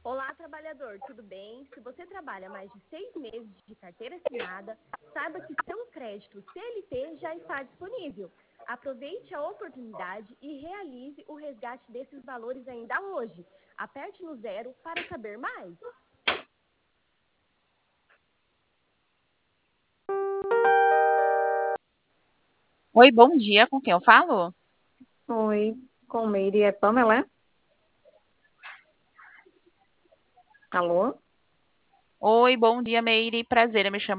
Olá, trabalhador, tudo bem? Se você trabalha mais de 6 meses de carteira assinada, saiba que seu crédito CLT já está disponível. Aproveite a oportunidade e realize o resgate desses valores ainda hoje. Aperte no 0 para saber mais. Oi, bom dia, com quem eu falo? Oi, com Meire é Pamela? Alô? Oi, bom dia, Meire. Prazer, eu me chamo